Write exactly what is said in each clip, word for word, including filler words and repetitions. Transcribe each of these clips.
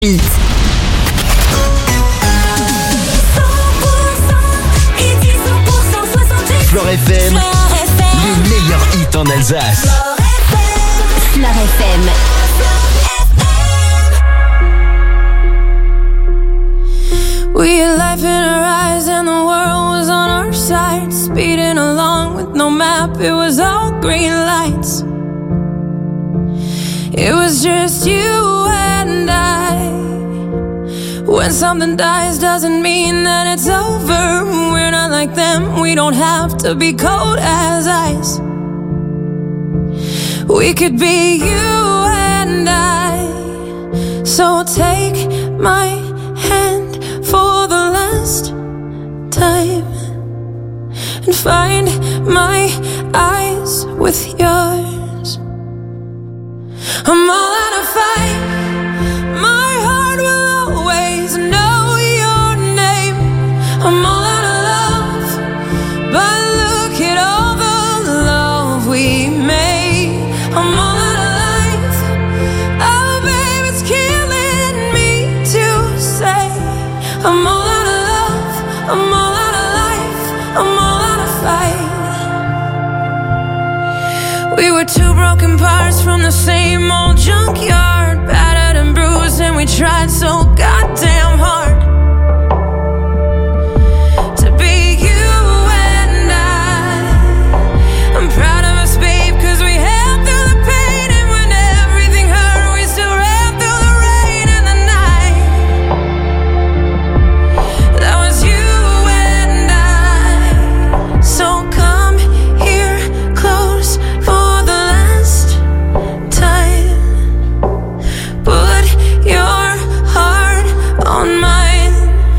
Hit. Flore F M, les meilleurs hits en Alsace. Flore F M. We had life in our eyes and the world was on our side. Speeding along with no map, it was all green lights. It was just you and I. When something dies doesn't mean that it's over. We're not like them, we don't have to be cold as ice. We could be you and I. So take my hand for the last time and find my eyes with yours. I'm all out of fight. My heart will always know your name. I'm all out of love, but look at all the love we made. I'm all out of life. Oh, babe, it's killing me to say I'm all out of love. I'm all out of life. I'm all out of fight. We were two broken parts from the same old junkyard, battered and bruised, and we tried so goddamn hard to be you and I. I'm proud of us, babe, cause we held through the pain, and when everything hurt, we still ran through the rain and the night. That was you and I. So come here close for the last time. Put your heart on mine.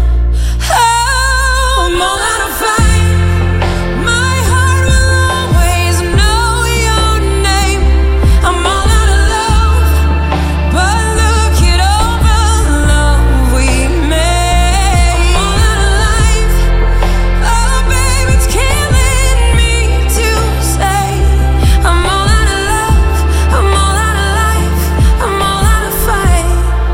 Oh, I'm all out of fight. My heart will always know your name. I'm all out of love, but look at all the love we made. I'm all out of life. Oh, babe, it's killing me to say I'm all out of love. I'm all out of life. I'm all out of fight.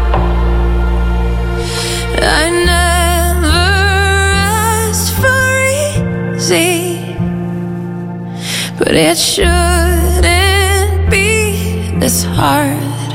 I never asked for easy, but it shouldn't be this hard.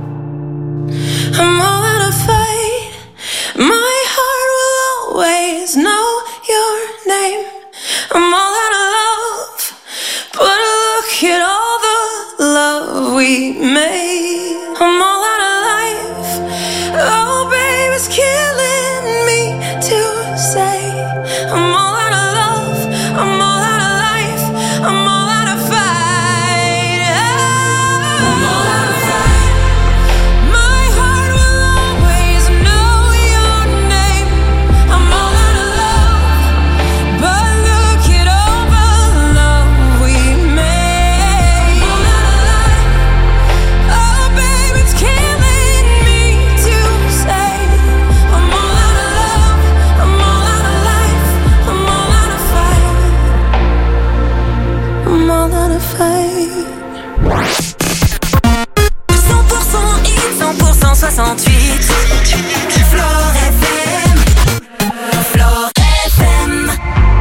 I'm all out of fight. My heart will always know your name. I'm all out of love, but look at all the love we made. I'm all out of life. Oh, babe, it's killing me to say I'm all out of love. I'm all out of life. I'm all out of fight. I'm all out of fight. My heart will always know your name. I'm all out of love, but look at all the love we made. I'm all out of life. Oh, babe, it's killing me to say I'm all out of love. I'm all out of life. I'm all out of fight. I'm all out of fight. cent pour cent hit, cent pour cent soixante-huit. Flore F M. Flore F M.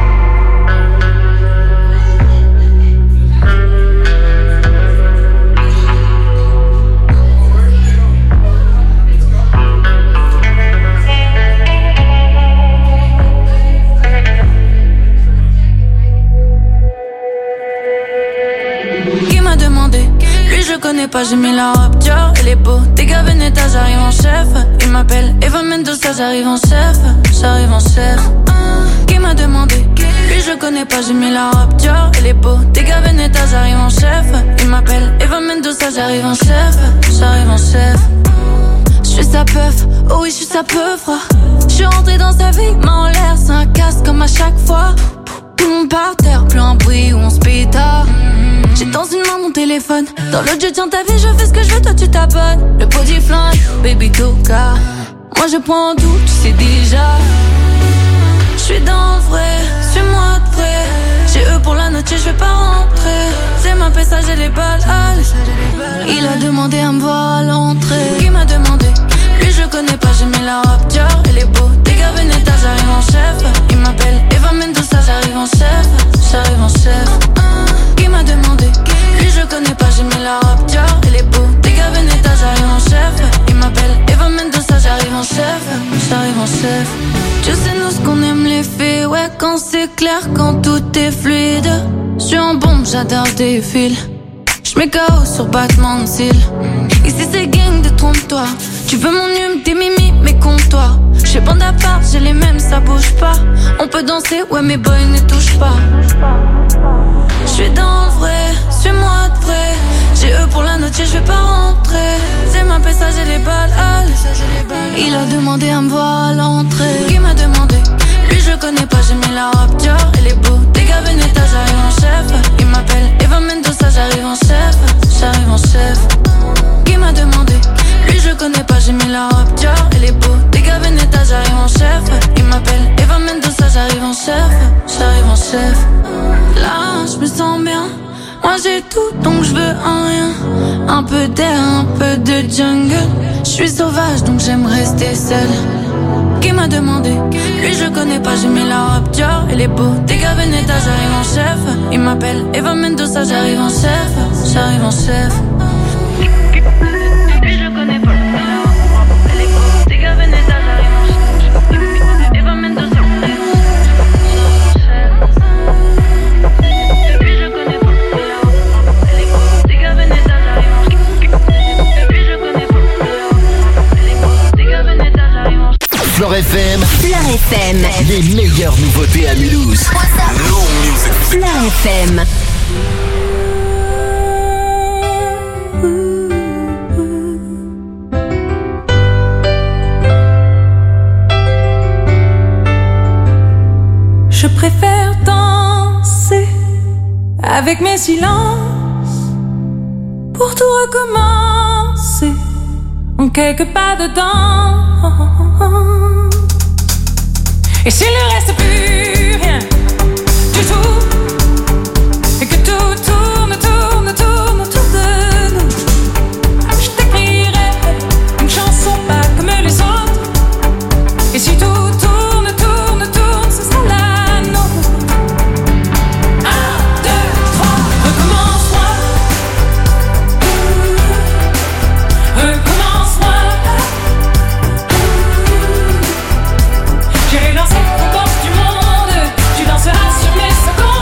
Qui m'a demandé? Lui je connais pas, j'ai mis la robe Dior. Elle est beau, dégâts Veneta, j'arrive en chef. Il m'appelle Eva Mendoza, j'arrive en chef. J'arrive en chef. Qui m'a demandé? Lui je connais pas, j'ai mis la robe Dior. Elle est beau, dégâts Veneta, j'arrive en chef. Il m'appelle Eva Mendoza, j'arrive en chef. J'arrive en chef. J'suis sa peuf, oh oui j'suis sa peuf. J'suis rentré dans sa vie, main en l'air, c'est un casse comme à chaque fois. Tout le monde par terre, plus un bruit où on se pétard. J'ai dans une main mon téléphone, dans l'autre je tiens ta vie, je fais ce que je veux, toi tu t'abonnes. Le body flingue, baby toka. Moi je prends tout, tu sais déjà. J'suis dans le vrai, suis-moi de vrai. J'ai eux pour la note, je vais pas rentrer. C'est ma pessa, j'ai les balles. Il a demandé à me voir à l'entrée. Qui m'a demandé? Lui je connais j'aimais la robe Dior et les beaux dégâts Veneta, j'arrive en chef. Il m'appelle Eva Mendoza, j'arrive en chef, j'arrive en chef. Qui m'a demandé, lui je connais pas, j'aimais la robe Dior et les beaux dégâts Veneta, j'arrive en chef. Il m'appelle Eva Mendoza, j'arrive en chef, j'arrive en chef. Je sais nous ce qu'on aime les filles, ouais quand c'est clair, quand tout est fluide. J'suis en bombe, j'adore des fils. J'mets K O sur battement de cils. Ici c'est gang de trompe-toi. Tu veux mon hume, tes mimi, mais compte-toi. J'fais bande à part, j'ai les mêmes, ça bouge pas. On peut danser, ouais mes boys ne touchent pas. J'suis dans le vrai, suis-moi de vrai. J'ai eux pour la note, je vais pas rentrer. C'est ma pesta, j'ai les balles. Il a demandé à me voir à l'entrée. Qui m'a demandé, lui je connais pas, j'ai mis la robe Dior et les beaux dégâts Veneta, j'arrive en chef. Il m'appelle Eva Mendoza, j'arrive en chef, j'arrive en chef. Qui m'a demandé, lui je connais pas, j'ai mis la robe Dior et les beaux dégâts Veneta, j'arrive en chef. Il m'appelle Eva Mendoza, j'arrive en chef, j'arrive en chef. Là je me sens bien, moi j'ai tout donc je veux un rien. Un peu d'air, un peu de jungle. Je suis sauvage donc j'aime rester seule. Qui m'a demandé, lui je connais pas, j'ai mis la robe Dior et les beaux dégâts Veneta, j'arrive en chef. Il m'appelle Eva Mendoza, j'arrive en chef, j'arrive en chef. Lui je connais pas, les beaux dégâts Veneta, j'arrive en chef. Eva Mendoza, j'arrive en chef. Lui je connais pas, les beaux dégâts Veneta, j'arrive en chef. Lui je connais pas, les beaux dégâts Veneta, j'arrive en chef. Flore F M. Flore F M. Les meilleures nouveautés à Mulhouse. Flore F M. Je préfère danser avec mes silences pour tout recommencer en quelques pas dedans. Et s'il ne reste plus rien du tout, et que tout tourne, tourne, tourne autour de nous, je t'écrirai une chanson pas comme les autres. Et si tout tourne, tourne, tourne, ce sera la nôtre. Un, deux, trois, recommence-moi. Recommence-moi. J'irai danser aux portes du monde. Tu danseras sur mes secondes.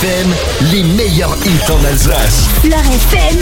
F M, les meilleurs hits en Alsace. Fleur F M.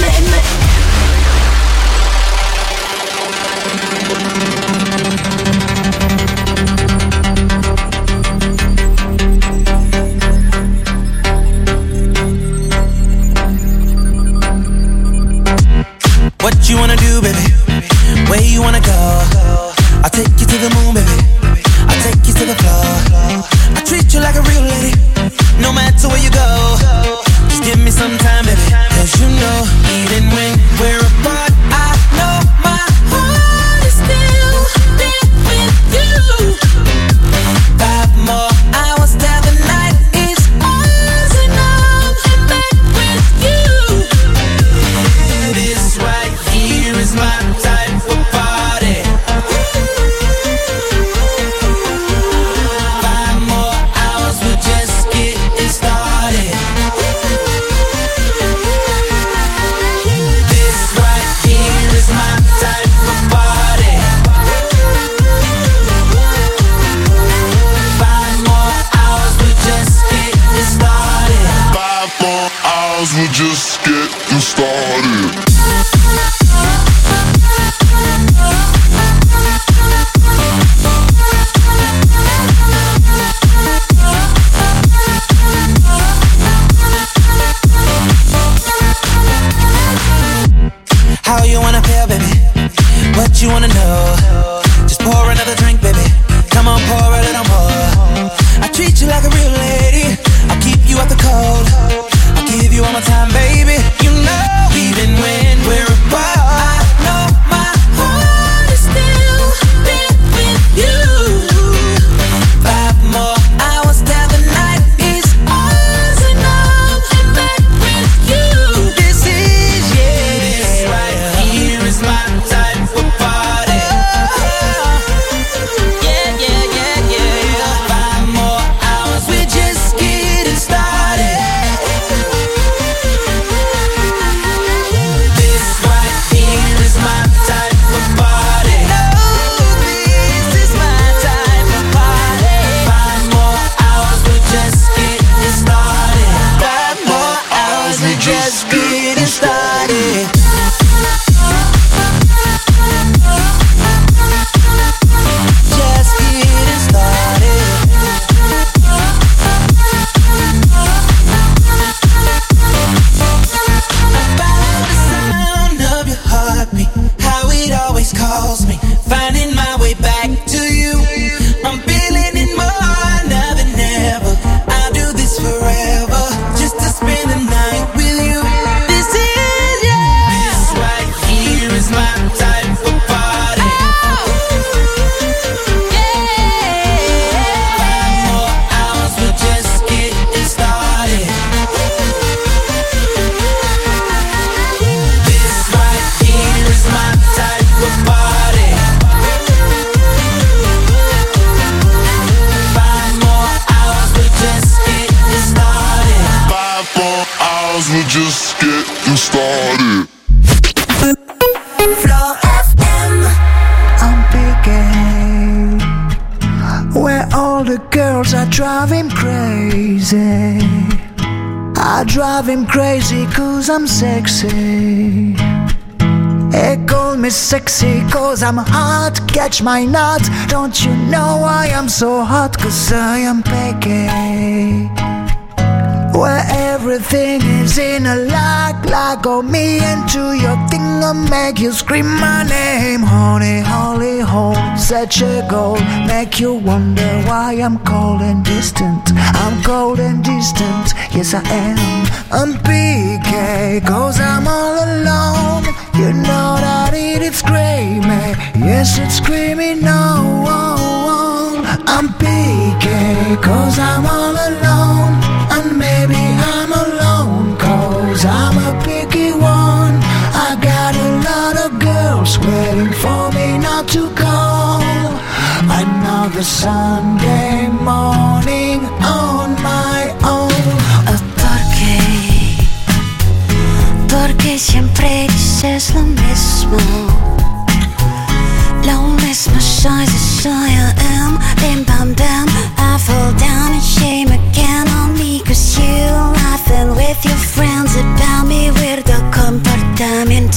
What you wanna do, baby? Where you wanna go? I'll take you to the moon, baby. I'll take you to the floor. I treat you like a real lady, no matter where you go. Just give me some time, baby. Cause you know, even when we're apart, I know my heart is still there with you. Five more hours till the night is ours, and I'm back with you. This right here is my type of party. Five more hours, we're just getting started. This right here is my type of party. Five more hours, we're just getting started. Five more hours, we're just getting started. How you wanna feel, baby? What you wanna know? Just pour another drink, baby. Come on, pour a little more. I treat you like a real lady. I'll keep you out the cold. I'll give you all my time, baby. You know, even when we're apart, I know my heart is still there with you. Five more hours till the night is ours, and I'm back with you. This is, yeah, this right here is my type of party. Yeah, yeah, yeah, yeah. Five more hours, we're just getting started. This right here is my type of party. No, this is my type of party. Five more hours, we're just getting started. Five more hours, we're just getting started. Just getting started. Follow the sound of your heartbeat, how it always calls me, finding my way back to you. I'm feeling it more now than ever. I'll do this forever, just to spend the night with you. This is, yeah, this right here is my type of party. Five more hours, we're just getting started. This right here is my type of party. Five more hours, we're just getting started. Five more hours, we're just getting started. Floor F M. I'm picking where all the girls are driving crazy. I drive him crazy cause I'm sexy. They call me sexy cause I'm hot. Catch my nut. Don't you know I am so hot? Cause I am picky. Where everything is in a lock, lock on me into your thing, I'll make you scream my name. Honey, holy hole, such a goal, make you wonder why I'm cold and distant. I'm cold and distant, yes I am. I'm P K, cause I'm all alone. You know that it is screaming, yes it's screaming no. I'm P K, cause I'm all alone. And maybe I'm alone, cause I'm a picky one. I got a lot of girls waiting for me not to call. Another Sunday morning on my own. Oh, ¿por qué? Porque siempre dices lo mismo. Lo mismo soy, soy I am. Bim bam bam, I fall down in shame again on me. Cause you have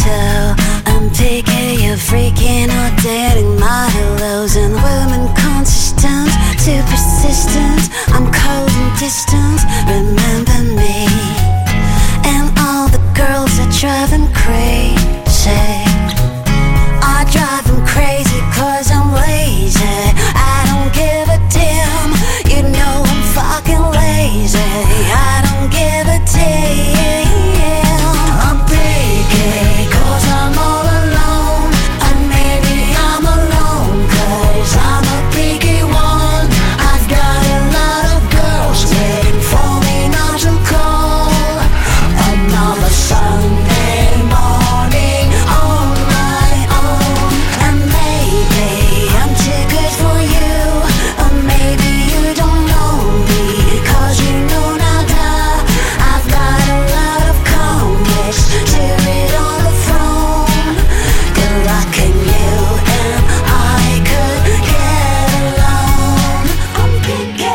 tell. I'm picky, you're freaking out, dating my hellos. And women consistent, too persistent. I'm cold and distant, remember me. And all the girls that drive them crazy. I drive them crazy cause I'm lazy. I don't give a damn, you know I'm fucking lazy. I don't give a damn. I'm picky cause I'm all alone. And maybe I'm alone cause I'm a picky one. I've got a lot of girls waiting for me not to call. Another Sunday morning on my own. And maybe I'm too good for you, or maybe you don't know me, cause you know nada. I've got a lot of comics to read on the phone. Good luck in you and I could get along. I'm picky,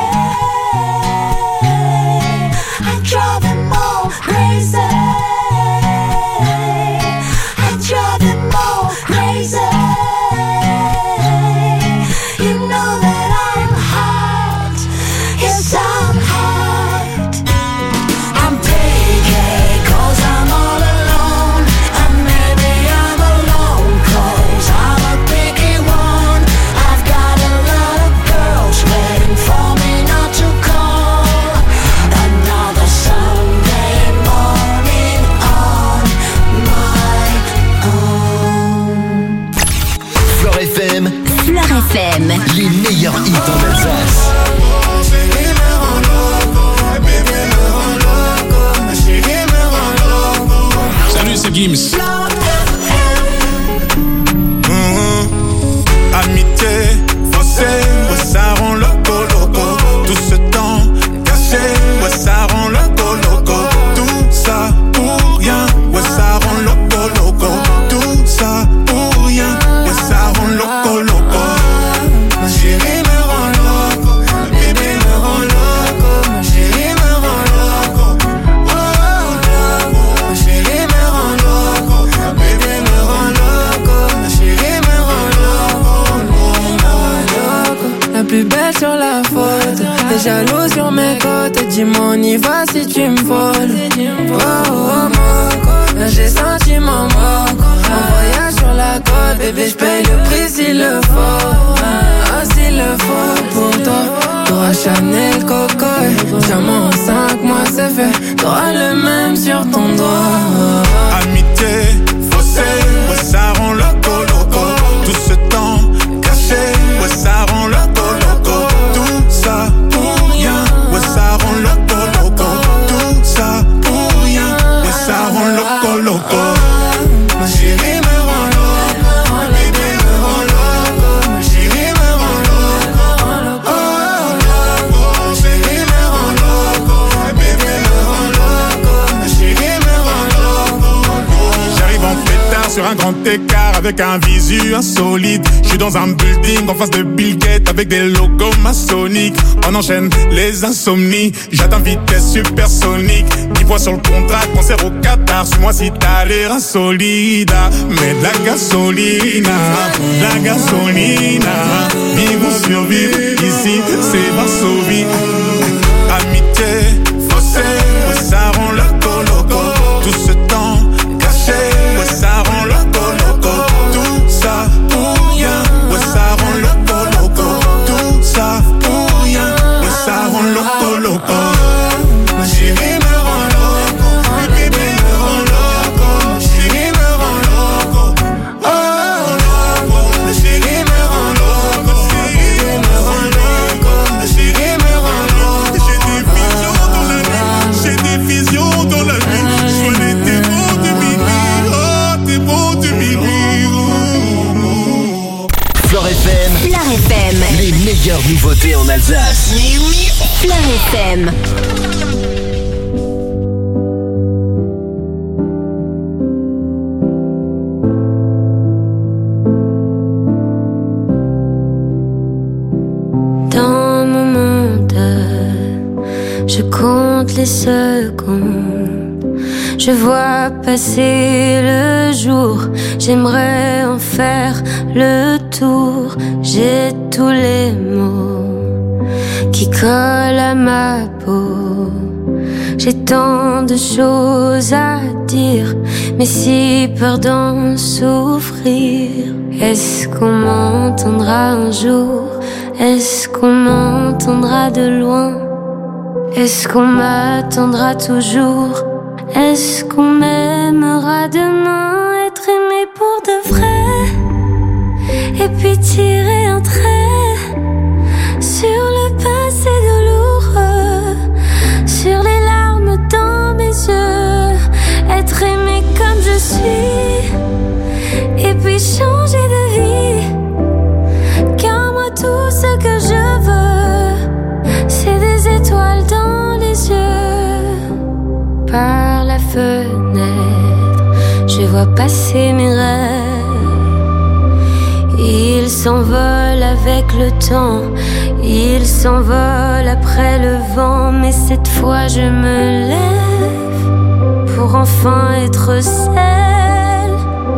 I drive them all crazy. I drive them all crazy. You know that I'm hot. Yes, I'm hot. I'm picky cause I'm all alone. And maybe I'm alone cause I'm a picky one. I've got a lot of girls waiting for me not to call. Another Sunday morning on my own. Flore F M, Flore F M. les meilleurs hits en Alsace. Salut, c'est Gims. Mmh. Amitié, fossé, ouais, ça rend loco, loco. Tout ce temps caché, ouais, ça rend loco, loco. Tout ça pour rien, ouais, ça rend loco, loco. Tout ça pour rien, ouais, ça rend loco, loco. Ma chérie me rend loco, ma bébé me rend loco. Ma chérie me rend loco, oh, loco. Ma chérie me rend loco, ma bébé me rend loco. Ma chérie me rend loco, la plus belle sur la photo, t'es jaloux sur mes côtes. Dis-moi on y va si tu me voles. Oh, oh, oh, là j'ai senti mon moco. En voyage sur la côte, bébé j'paye le prix s'il le faut. Ah s'il le faut pour toi. T'auras Chanel, Coco, diamant en cinq mois c'est fait. T'auras le même sur ton doigt. amitié, fossé, ouais, ça rend loco, loco. Tout ce temps caché, ouais, ça rend loco, loco. Tout ça pour rien, ouais, ça rend loco, loco. Tout ça pour rien, ouais, ça rend loco, loco. Ma chérie me rend loco, ma bébé me rend loco. Ma chérie me rend loco, oh, loco. Ma chérie me rend loco, ma bébé me rend loco. Ma chérie me rend loco. J'arrive en pétard sur un grand écart avec un visu insolite. J'suis dans un building en face de Bill Gates avec des logos maçonniques. On enchaîne les insomnies, j'atteins vitesse supersonique. dix points sur le contrat, concert au Qatar. Suis-moi si t'as l'air insolide. Mets de la gasolina, de la gasolina. Vivre ou survivre, ici c'est Varsovie. Amitié, fossé, ouais, ça rend loco, loco. Tout ce temps caché, ouais, ça rend loco, loco. Tout ça pour rien, ouais, ça rend loco, loco. Tout ça pour rien, ouais, ça rend loco, loco. Ma chérie me rend loco, ma bébé me rend loco. Ma chérie me rend loco, oh, loco. Ma chérie me rend loco, ma chérie me rend loco. Ma chérie me rend loco. J'ai des visions dans la nuit, j'ai des visions dans la nuit. Je connais tes mots de minuit, oh, tes mots de minuit. Flore F M, Flore F M. les meilleures nouveautés en Alsace. Flore F M. Dans mon monde, je compte les secondes. Je vois passer le jour, j'aimerais en faire le tour. J'ai tous les mots qui collent à ma peau. J'ai tant de choses à dire, mais si peur d'en souffrir. Est-ce qu'on m'entendra un jour? Est-ce qu'on m'entendra de loin? Est-ce qu'on m'attendra toujours? Est-ce qu'on m'aimera demain? Être aimé pour de vrai, et puis tirer un trait sur le passé douloureux, sur les larmes dans mes yeux. Être aimé comme je suis, et puis changer de vie. Car moi tout ce que je veux, c'est des étoiles dans les yeux. Par la fenêtre, je vois passer mes rêves. Ils s'envolent avec le temps, ils s'envolent après le vent. Mais cette fois je me lève pour enfin être celle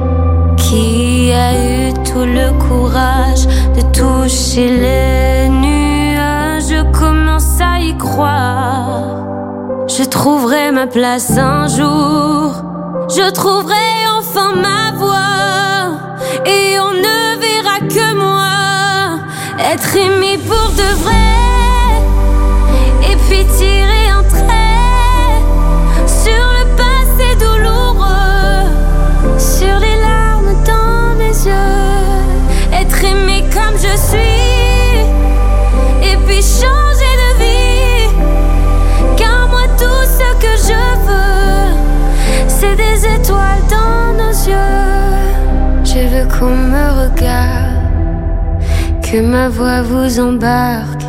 qui a eu tout le courage de toucher les nuages. Je commence à y croire. Je trouverai ma place un jour. Je trouverai enfin ma voix. Et on ne verra que moi. Être aimé pour de vrai. Et puis tirer un trait sur le passé douloureux, sur les larmes dans mes yeux. Être aimé comme je suis, et puis changer de vie. Car moi tout ce que je veux, c'est des étoiles dans nos yeux. Je veux qu'on me regarde, que ma voix vous embarque.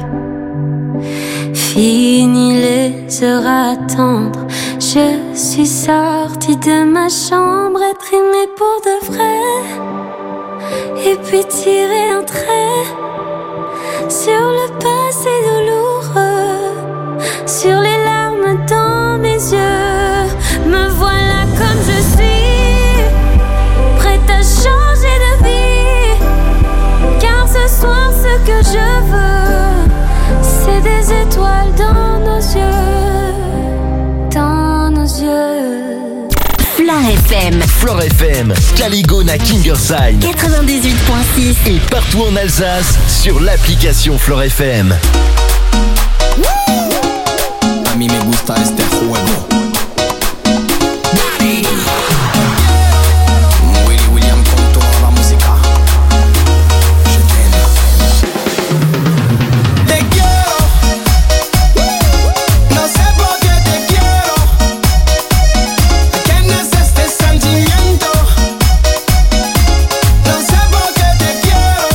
Fini les heures à attendre, je suis sortie de ma chambre. Être aimée pour de vrai, et puis tirer un trait sur le passé douloureux, sur les larmes dans mes yeux. Me voilà comme je suis, prête à changer de vie. Car ce soir ce que je veux, c'est des étoiles dans nos yeux, dans nos yeux. Flore F M. Flore F M, Caligona Kingersheim quatre-vingt-dix-huit virgule six et partout en Alsace sur l'application Flore F M. A mí me gusta este juego. Willy William con toda la música. Je t'aime. Te quiero. No sé por qué te quiero. ¿Quién es este sentimiento? No sé por qué te quiero.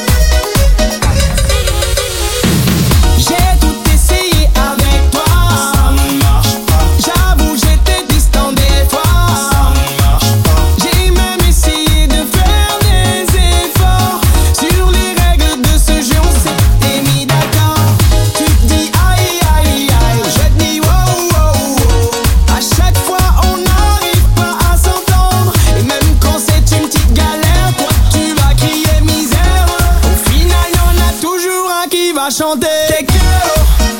J'ai tout essayé avec toi. Ça ne marche pas. J'avoue, j'étais distant des fois. Ça ne marche pas. J'ai même essayé de faire des efforts. Sur les règles de ce jeu, on s'était mis d'accord. Tu te dis aïe aïe aïe, je te dis wow wow wow. À chaque fois, on n'arrive pas à s'entendre. Et même quand c'est une petite galère, toi tu vas crier misère. Au final, y'en a toujours un qui va chanter. Te quiero.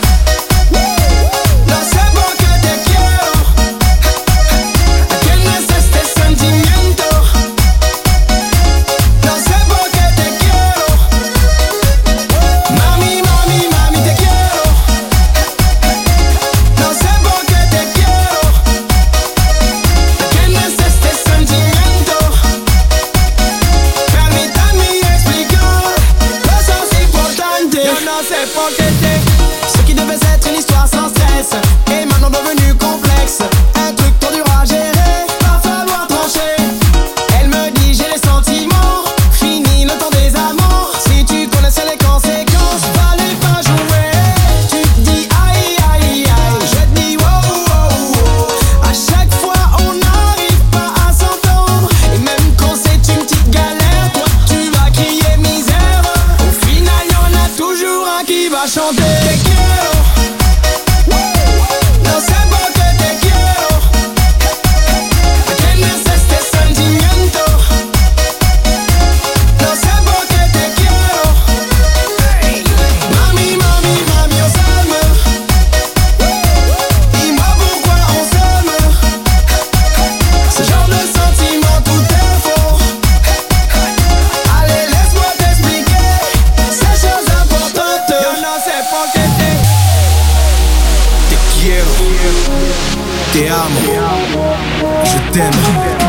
No sé por qué te quiero. ¿Quién es este sentimiento? No sé por qué te quiero. Mami, mami, mami, te quiero. No sé por qué te quiero. ¿Quién es este sentimiento? Permítanme explicar cosas importantes. Yo no sé por qué te. Ce qui devait être une histoire sans stress est maintenant devenu complexe. Un truc trop dur à gérer, va falloir trancher. Elle me dit j'ai les sentiments, fini le temps des amants. Si tu connaissais les conséquences, fallait pas jouer. Tu te dis aïe aïe aïe, je te dis wow wow wow. À chaque fois on n'arrive pas à s'entendre. Et même quand c'est une petite galère, toi tu vas crier misère. Au final y'en a toujours un qui va chanter. Te quiero. No sé por qué te quiero. sé por qué te Te quiero, te amo, je t'aime.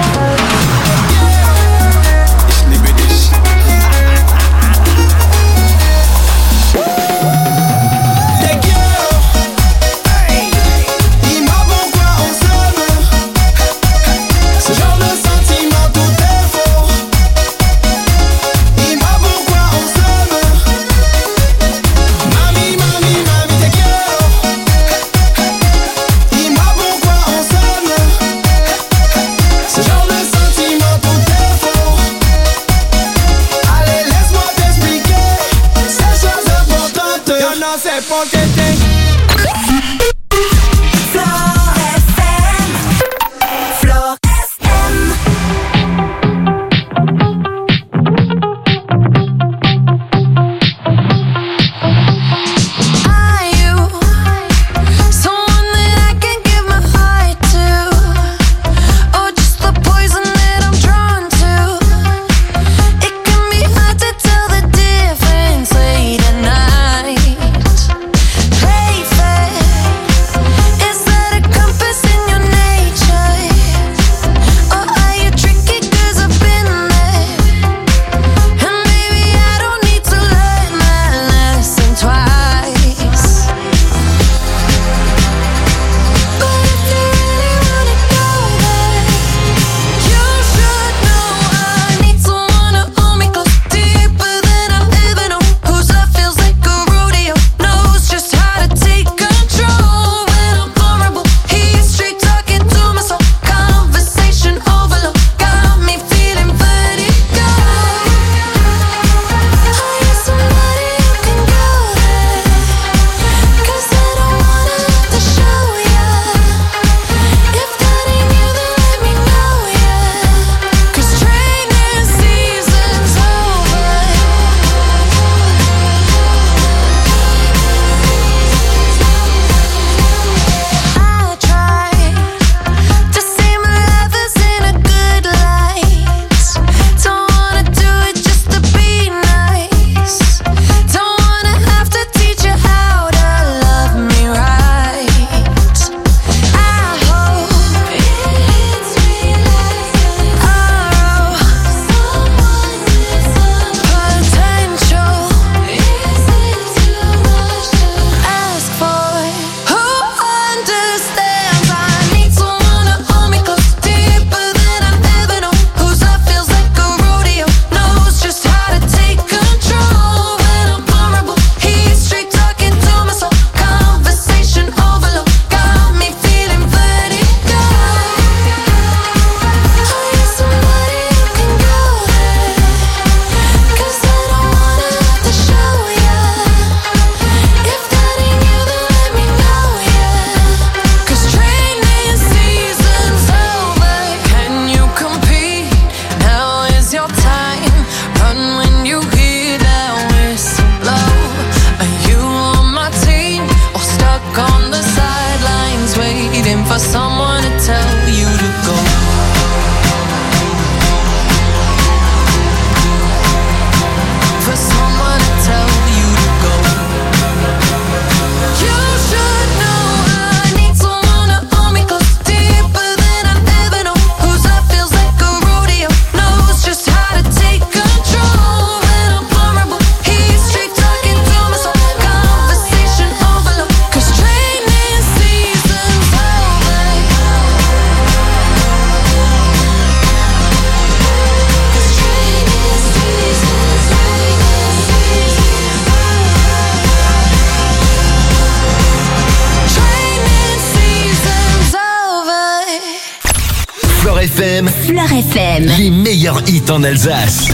F M. Fleur F M. Les meilleurs hits en Alsace.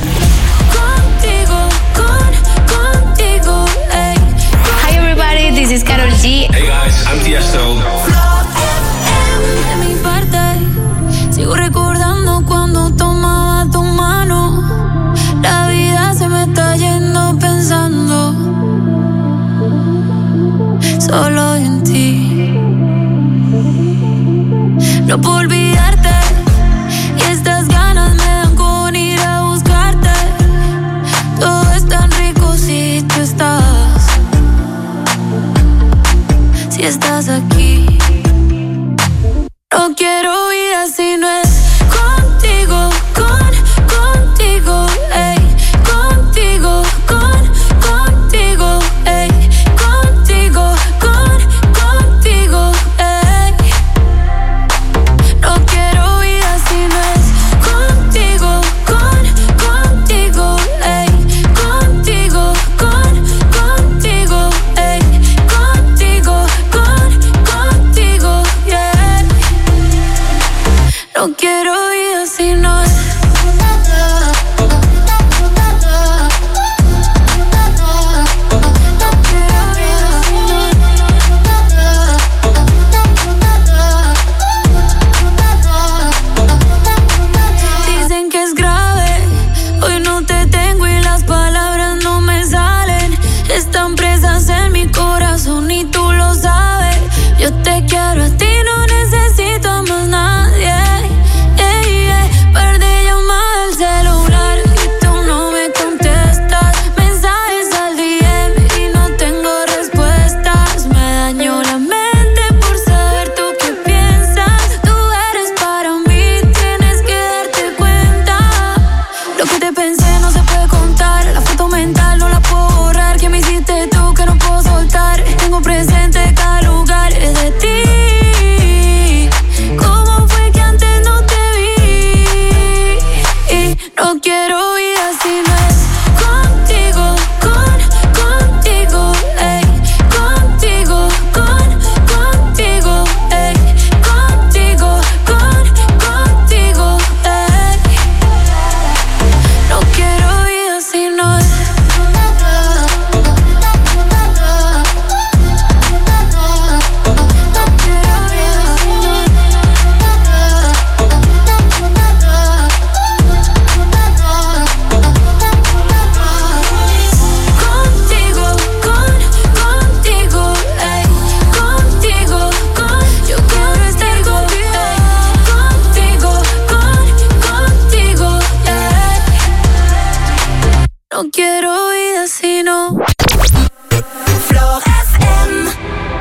Hi everybody, this is Karol G. Hey guys, I'm Tiesto. De mi parte, sigo recordando cuando tomaba tu mano. La vida se me está yendo pensando solo en ti. No puedo olvidarte y estas ganas me dan con ir a buscarte. Todo es tan rico si tú estás. si estás aquí. No quiero vida si no es contigo, con, contigo, ey. Contigo, con, contigo, ey. Contigo, con, contigo, ey. No quiero vida si no es contigo, con, contigo, ey. Contigo, con, contigo, ey. Contigo, con, contigo, yeah. No quiero vida si no es. Dicen que es grave, hoy no te tengo y las palabras no me salen. Están presas en mi corazón y tú lo sabes. Yo te quiero a ti, no necesito a más nadie. Yeah, yeah. Par de llamadas al celular y tú no me contestas. Mensajes al D M y no tengo respuestas. Me dañó la mente por saber tú qué piensas. Tú eres para mí, tienes que darte cuenta. Lo que te pensé no se puede contar. La foto mental no la puedo borrar. ¿Qué me hiciste tú que no puedo soltar? Tengo presente cada lugar de ti. ¿Cómo fue que antes no te vi? Y no quiero vida si no es contigo, con, contigo, ey. Contigo, con, contigo, ey. Contigo, con, contigo, ey. No quiero vida si no es. Contigo, con, contigo, ey. Contigo, con, yo quiero estar contigo. Contigo, con, contigo, ey. No quiero vida si no. Flor F M.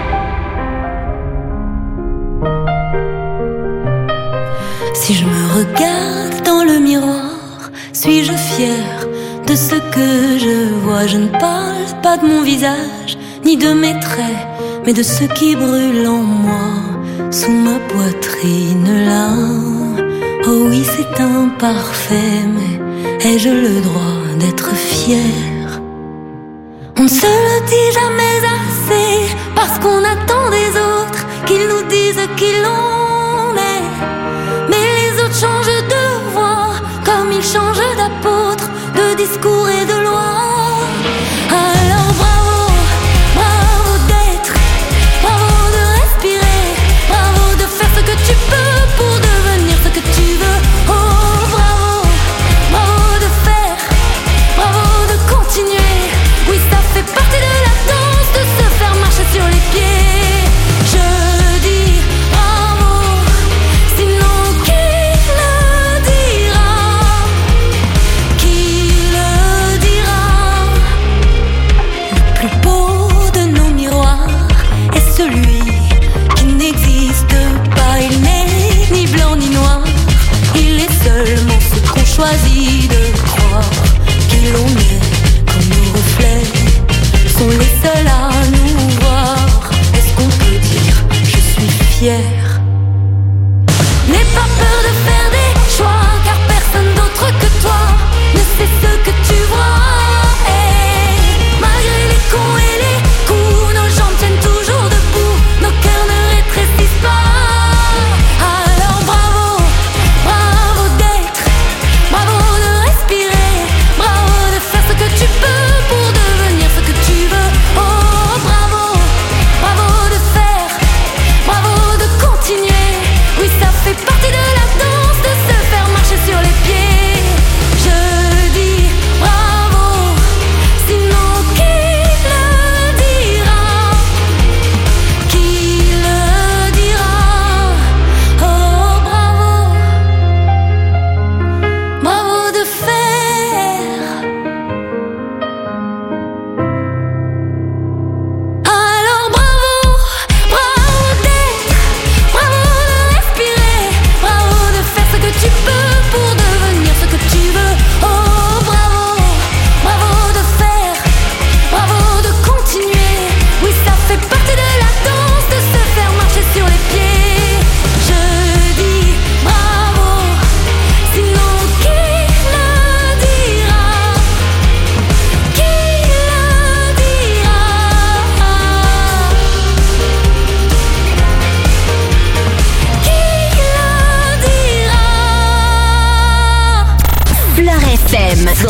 Si je me regarde dans le miroir, suis-je fière de ce que je vois? Je ne parle pas de mon visage, ni de mes traits, mais de ce qui brûle en moi, sous ma poitrine là. Oh oui, c'est imparfait, mais ai-je le droit d'être fière? On ne se le dit jamais assez, parce qu'on attend des autres qu'ils nous disent qui l'on est. Mais les autres changent de voix, comme ils changent d'apôtre, de discours et de loi. Alors bravo, bravo d'être, bravo de respirer, bravo de faire ce que tu peux pour devenir ce que tu veux. Oh bravo, bravo de faire, bravo de continuer. Oui, ça fait partie de la danse de ce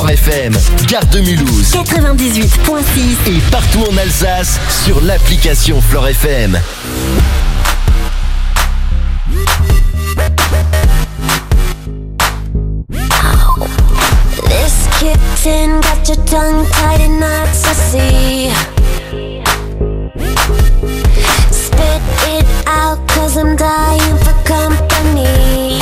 F M, Gare de Mulhouse, quatre-vingt-dix-huit virgule six et partout en Alsace sur l'application Flore F M. This kitten got your tongue tied in knots, I see. Spit it out, cause I'm dying for company.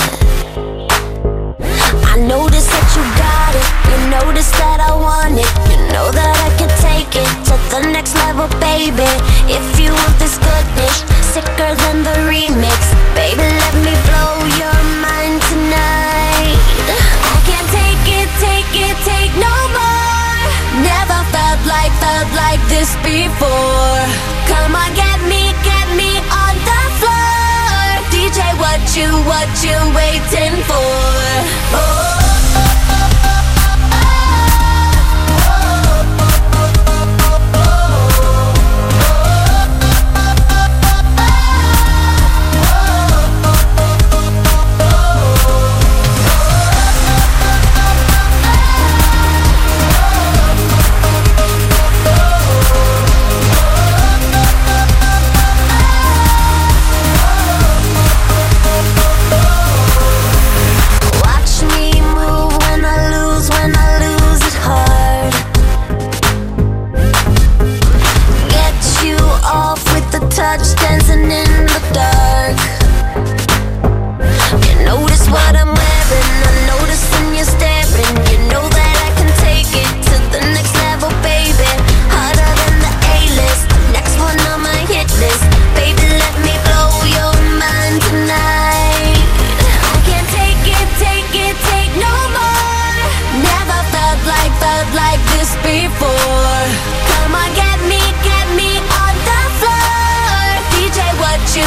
I notice that you got it, you notice that I want it. You know that I can take it to the next level, baby. If you want this goodness, sicker than the remix, baby, let me blow your mind tonight. I can't take it, take it, take no more. Never felt like, felt like this before. Come on, get me, get me on the floor. D J, what you, what you waiting for? Oh. Touch dancing in the dark. You notice what I'm wearing, I notice when you're staring. You know that I can take it to the next level, baby. Harder than the A-list, next one on my hit list. Baby, let me blow your mind tonight. I can't take it, take it, take no more. Never felt like, felt like this before. Come on, get me, get me on the floor. What you,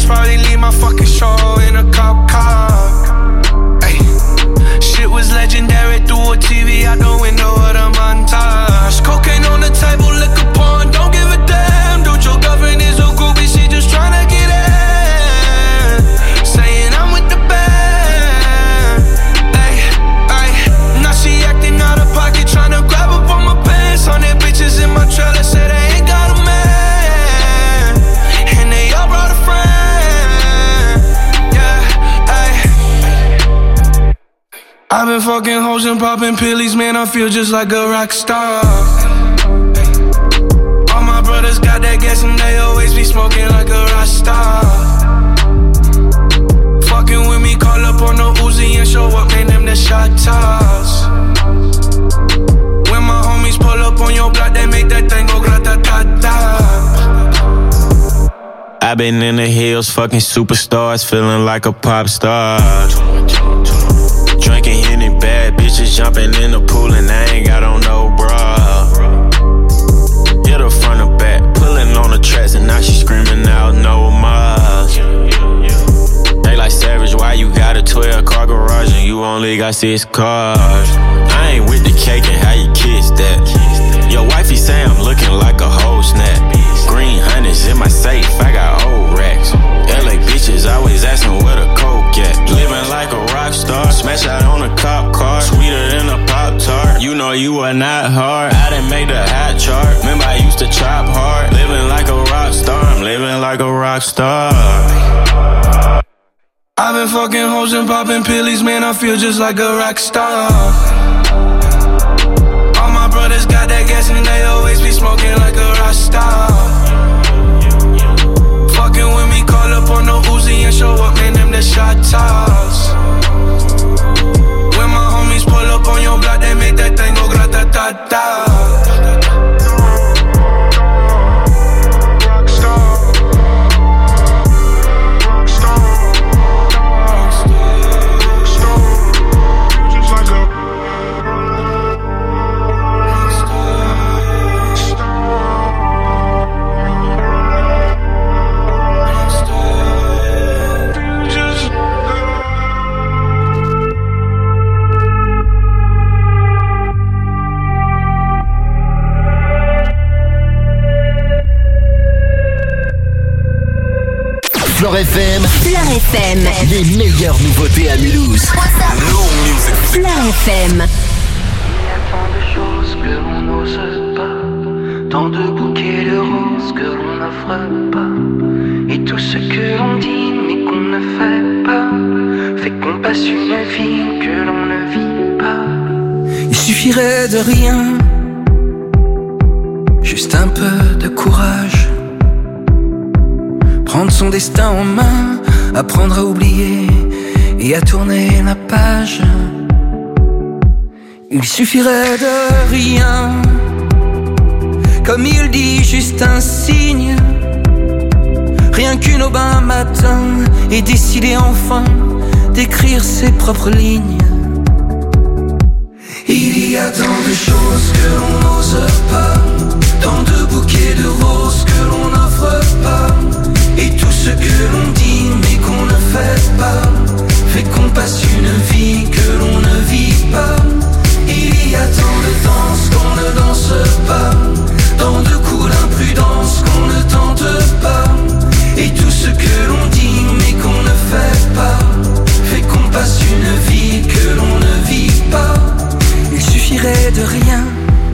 haters probably leave my fucking show in a cop car. Ay. Shit was legendary through a T V out the window of the montage. Cocaine on the table, liquor porn, don't give a damn. Dude, your girlfriend is a groupie, she just tryna get in. Saying I'm with the band. Ay, ay. Now she acting out of pocket, tryna grab up on my pants. On their bitches in my trailer, say they ain't got a man. And they all brought a friend. Yeah, ay. I've been fucking hoes and popping pillies, man, I feel just like a rock star. All my brothers got that gas and they always be smoking like a rock star. Fucking with me, call up on the Uzi and show up, man, them the shot toss. When my homies pull up on your block, they make that thing go grata-ta-ta. I've been in the hills, fucking superstars, feeling like a pop star. Drinking Henny, bad bitches jumping in the pool and I ain't got on no bra. Hit her front or back, pulling on the tracks and now she screaming out no more. They like Savage, why you got a twelve car garage and you only got six cars? I ain't with the cake and how you kiss that. Your wifey say I'm looking like a whole snap. Green hundreds in my safe, I got old racks. L A bitches always asking where the coke at. Living like a rock star, smash out on a cop car. Sweeter than a Pop-Tart, you know you are not hard. I didn't make the hot chart, remember I used to chop hard. Living like a rock star, I'm living like a rock star. I've been fucking hoes and popping pillies, man, I feel just like a rock star. All my brothers got that gas and they always be smoking like a rock star. Fucking with me, call up on the Uzi and show up, man, them the shot toss. When my homies pull up on your block, they make that thing go grata-ta-ta. Flore F M. Flore F M. Les meilleures nouveautés à Mulhouse. Flore F M. Il y a tant de choses que l'on n'ose pas, tant de bouquets de roses que l'on n'offre pas, et tout ce que l'on dit mais qu'on ne fait pas, fait qu'on passe une vie que l'on ne vit pas. Il suffirait de rien, juste un peu de courage. Prendre son destin en main, apprendre à oublier et à tourner la page. Il suffirait de rien, comme il dit, juste un signe. Rien qu'une aube un matin et décider enfin d'écrire ses propres lignes. Il y a tant de choses que l'on n'ose pas, tant de bouquets de roses que l'on n'offre pas, et tout ce que l'on dit mais qu'on ne fait pas, fait qu'on passe une vie que l'on ne vit pas. Il y a tant de danses qu'on ne danse pas, tant de coups d'imprudence qu'on ne tente pas, et tout ce que l'on dit mais qu'on ne fait pas, fait qu'on passe une vie que l'on ne vit pas. Il suffirait de rien,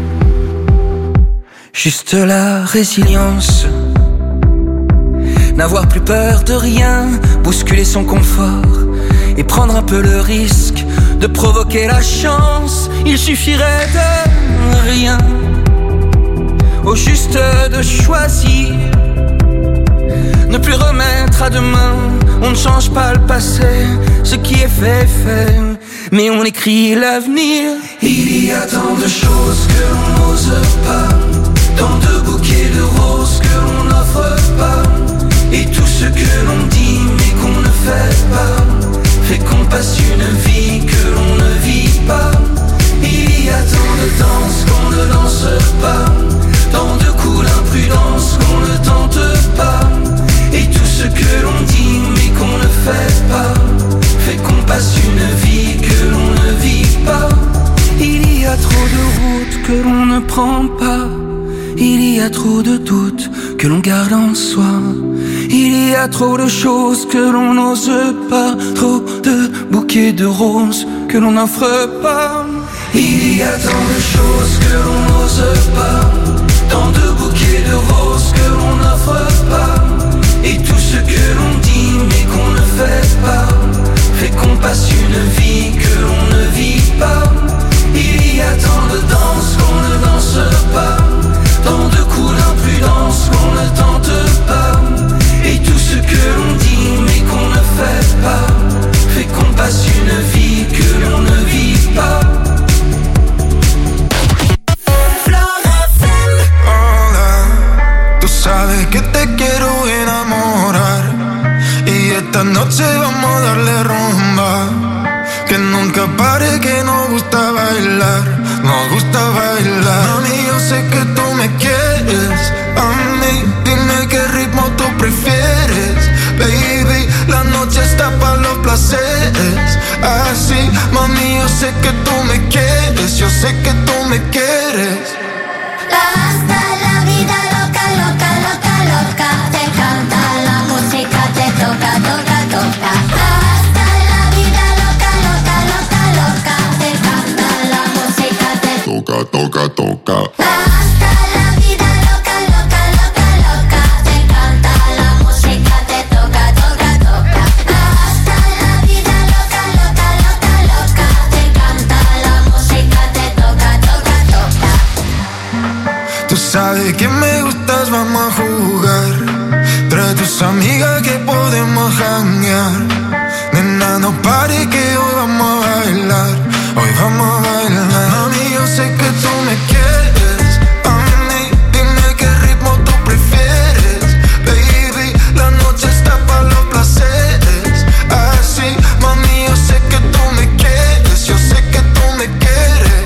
juste la résilience. N'avoir plus peur de rien, bousculer son confort et prendre un peu le risque de provoquer la chance. Il suffirait de rien, au juste de choisir, ne plus remettre à demain. On ne change pas le passé, ce qui est fait est fait, mais on écrit l'avenir. Il y a tant de choses que l'on n'ose pas, tant de bouquets de roses que l'on n'offre pas, et tout ce que l'on dit mais qu'on ne fait pas, fait qu'on passe une vie que l'on ne vit pas. Il y a tant de danses qu'on ne danse pas, tant de coups d'imprudence qu'on ne tente pas, et tout ce que l'on dit comprends pas. Il y a trop de doutes que l'on garde en soi. Il y a trop de choses que l'on n'ose pas. Trop de bouquets de roses que l'on n'offre pas. Il y a tant de choses que l'on n'ose pas. Tant de bouquets de roses que l'on n'offre pas. Et tout ce que l'on dit mais qu'on ne fait pas fait qu'on passe une vie que l'on ne vit pas. Il y a tant de danses qu'on ne danse pas. Tant de coups d'imprudence qu'on ne tente pas. Et tout ce que l'on dit mais qu'on ne fait pas fait qu'on passe une vie que l'on ne vit pas. Hola, tú sabes que te quiero enamorar. Y esta noche vamos a darle rumba. Que nunca pare, que nos gusta bailar. Nos gusta bailar. Mami, yo sé que tú me quieres. A mí, dime qué ritmo tú prefieres. Baby, la noche está para los placeres. Así, mami, yo sé que tú me quieres. Yo sé que tú me quieres. Hasta la vida loca, loca, loca, loca. Te canta la música, te toca, toca, toca. Hasta la vida loca, loca, loca, loca. Te canta la música, te toca, toca, toca. Hasta la vida loca, loca, loca, loca. Te canta la música, te toca, toca, toca. Hasta la vida loca, loca, loca, loca. Te canta la música, te toca, toca, toca. Tú sabes que me gustas, vamos a jugar. Trae tus amigas que podemos janguear. Nena, no pare que hoy vamos a bailar. Hoy vamos a bailar. Mami, yo sé que tú me quieres. A mí, dime qué ritmo tú prefieres. Baby, la noche está para los placeres. Así, mami, yo sé que tú me quieres. Yo sé que tú me quieres.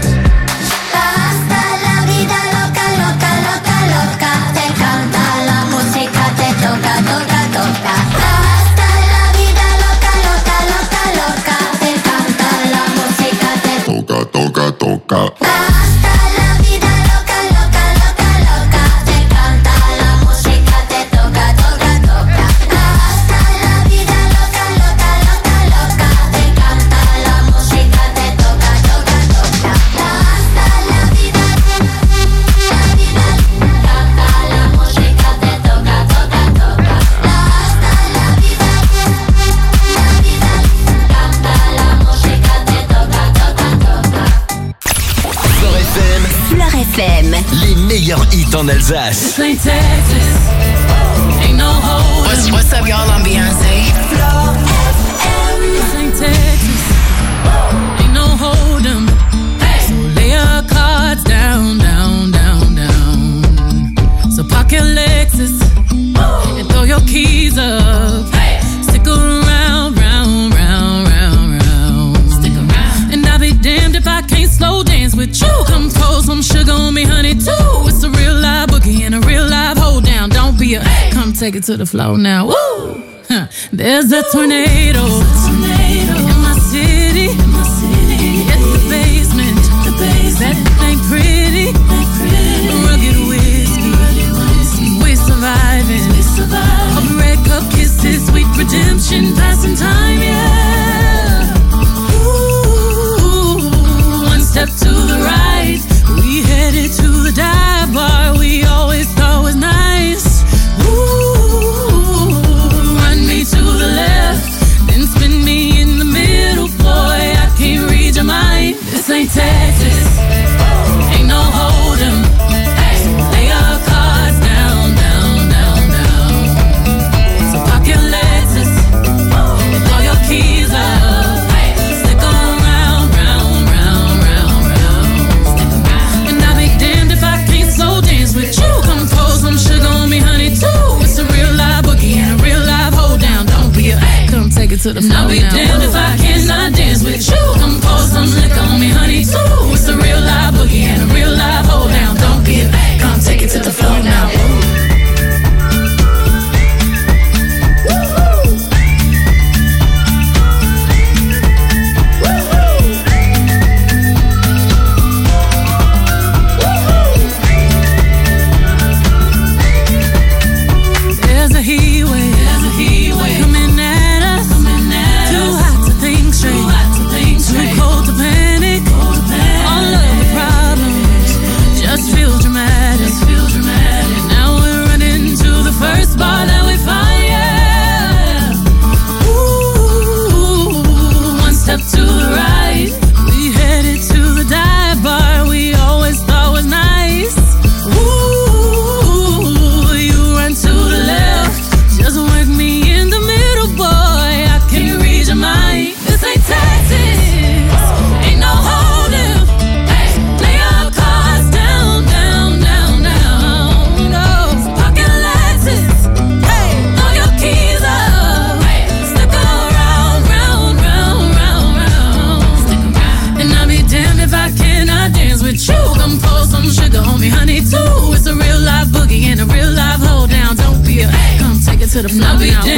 Hasta la vida loca, loca, loca, loca. Te canta la música, te toca, toca, toca. Hasta la vida loca, loca, loca, loca. Te canta la música, te toca, toca, toca. Hasta la vida loca, loca, loca, loca. Te canta la música, te toca, toca, toca. Hasta la vida loca, loca, loca, loca. Te canta la música, te toca, toca, toca. Hasta la vida, la vida, canta la música, te toca, toca, toca. Hasta la vida, la vida, canta la música, te toca, toca, toca. Flore F M. Flore F M. Les meilleurs hits en Alsace. Ain't Texas, ain't no hold. What's, what's up, y'all? I'm Beyonce. Flore F M. Ain't Texas, ain't no hold 'em. So lay your cards down, down, down, down. So park your Lexus and throw your keys up. Stick around, round, round, round, round. Stick around. And I'll be damned if I can't slow dance with you. Come pour some sugar on me, honey, too. It's a real live boogie and a real live hold down. Don't be a, come take it to the floor now. Woo! Huh. There's a tornado, in my city, at the basement. That ain't pretty, rugged whiskey. We're surviving. Of red cup kisses, sweet redemption, passing time, yeah. Ooh, one step to the right, we headed to the dive bar we always thought was nice. Ooh, run me to the left, then spin me in the middle, boy, I can't read your mind. This ain't Texas, ain't no hold 'em. Lay your cards down, down, down, down. So park your Lexus and throw your keys up. Stick around, round, round, round, round. And I'll be damned if I can't slow dance with you. Come pour some sugar on me, honey, too. It's a real live boogie and a real live hold down. Don't be a, come take it to the floor. I'll be damned if I cannot dance with you. Come pour some liquor on me, honey, too. It's a real live boogie and a real live hold down. Don't be a, come take it to the floor now.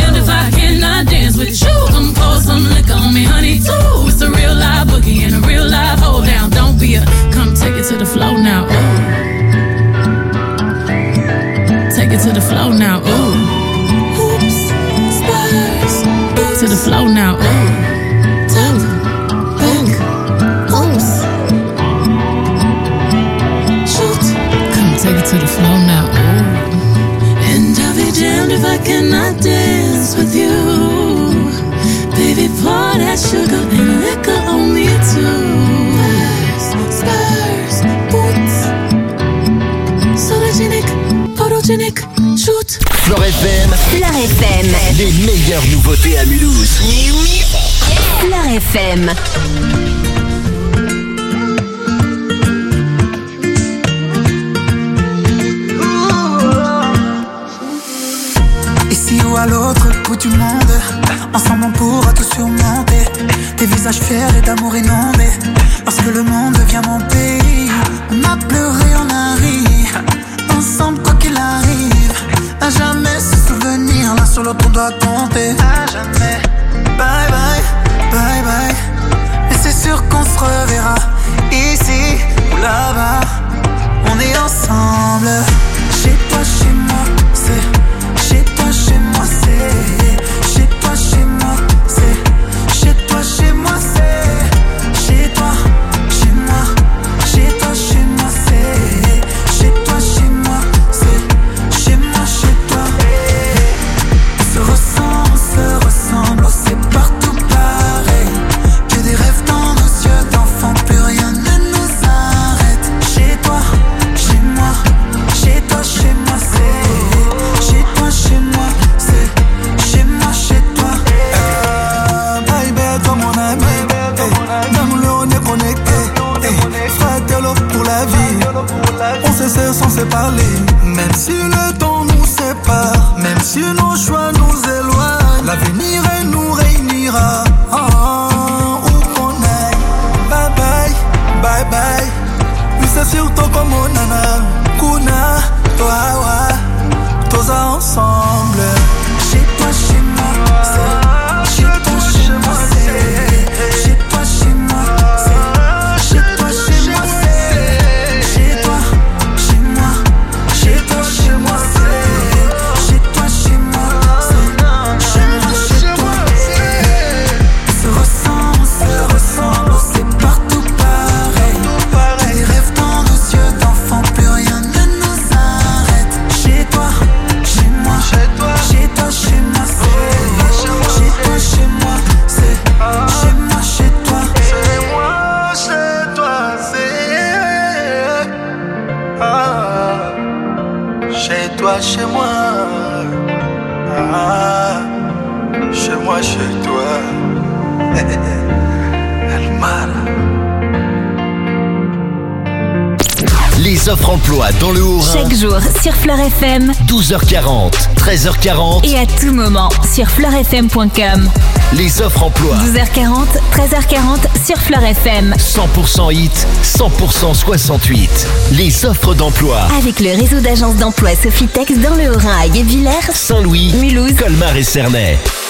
damned if I cannot dance with you. Come pour some liquor on me, honey, too. It's a real live boogie and a real live hold down. Don't be a, come take it to the flow now, ooh. Take it to the flow now, ooh. Hoops, spurs, to the flow now, ooh. Top, back, oops. Shoot, come take it to the flow now, ooh. And I'll be damned if I cannot dance with you. Baby, pour that sugar and liquor on me too. Spurs, boots, sologenic, photogenic, shoot. Flore F M. Flore F M. Les meilleures nouveautés à Mulhouse. Flore F M. Ici ou à l'autre bout du monde, ensemble on pourra tout surmonter. Des visages fiers et d'amour inondés. Parce que le monde devient mon pays. On a pleuré, on a ri. Ensemble quoi qu'il arrive. À jamais se souvenir, l'un sur l'autre on doit compter. À jamais. Bye bye, bye bye. Mais c'est sûr qu'on se reverra. Ici ou là-bas, on est ensemble. Chez toi, chez moi, c'est. Chez toi, chez moi, c'est. Chez toi, chez moi, c'est. Chez toi, chez moi, c'est. Chez toi, chez moi. Chez toi, chez moi, c'est. Chez toi, chez moi, c'est. Chez moi, chez toi. On se ressent, on se ressemble, oh, c'est partout pareil. Que des rêves dans nos yeux d'enfants, plus rien ne nous arrête. Chez toi, chez moi. Chez toi, chez moi, c'est. Chez toi, chez moi, c'est. Chez moi, chez toi. Baby, comme on a mis. Même le on est connecté. Fratello pour la vie. On se sait sans se parler. Même si le temps nous sépare. Même si nos choix nous éloignent. L'avenir elle nous réunira. Oh, où qu'on aille. Bye bye, bye bye. Oui, c'est surtout comme on nana. Kuna, toi, ouais. Tous ensemble. Chez toi, chez moi, c'est. Chez toi, chez moi, c'est. Chez toi, chez moi, c'est. Chez toi, chez moi, c'est. Chez toi, chez moi. Chez toi, chez moi, c'est. Chez toi, chez moi, c'est. Chez moi, chez toi. On se ressent, on se ressemble, oh, c'est partout pareil. J'ai des rêves dans nos yeux d'enfants, plus rien ne nous arrête. Chez toi, chez moi, chez toi, chez toi, chez moi, c'est. Chez toi, chez moi, c'est. Chez moi, chez toi. Chez moi, chez toi, c'est. Ah. Chez toi, chez moi. Ah. Chez moi, chez toi. El mal. Les offres emploi dans le Haut-Rhin. Chaque jour sur Flore F M. douze heures quarante, treize heures quarante. Et à tout moment sur flore f m point com. Les offres emploi. douze heures quarante, treize heures quarante sur Flore F M. cent pour cent hit, cent pour cent soixante-huit. Les offres d'emploi. Avec le réseau d'agences d'emploi Sophitex dans le Haut-Rhin à Guebwiller, Saint-Louis, Mulhouse, Colmar et Cernay.